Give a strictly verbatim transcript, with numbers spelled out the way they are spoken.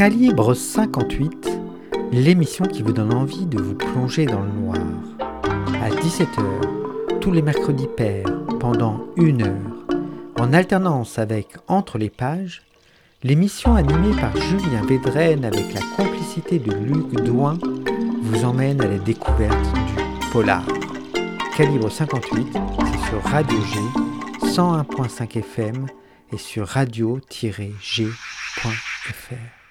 Calibre cinquante-huit, l'émission qui vous donne envie de vous plonger dans le noir. À dix-sept heures, tous les mercredis pairs, pendant une heure, en alternance avec Entre les pages, l'émission animée par Julien Védrenne avec la complicité de Luc Douin vous emmène à la découverte du polar. Calibre cinquante-huit, c'est sur Radio G, cent un virgule cinq F M et sur radio tiret g point f r.